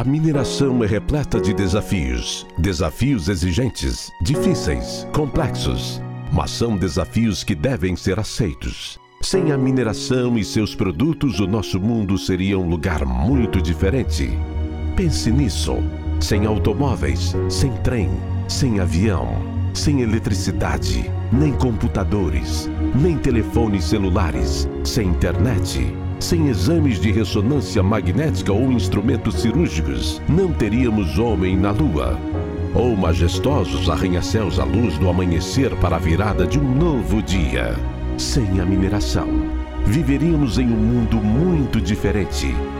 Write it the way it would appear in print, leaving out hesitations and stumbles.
A mineração é repleta de desafios. Desafios exigentes, difíceis, complexos. Mas são desafios que devem ser aceitos. Sem a mineração e seus produtos, o nosso mundo seria um lugar muito diferente. Pense nisso. Sem automóveis, sem trem, sem avião, sem eletricidade, nem computadores, nem telefones celulares, sem internet, sem exames de ressonância magnética ou instrumentos cirúrgicos, não teríamos homem na Lua. Ou majestosos arranha-céus à luz do amanhecer para a virada de um novo dia. Sem a mineração, viveríamos em um mundo muito diferente.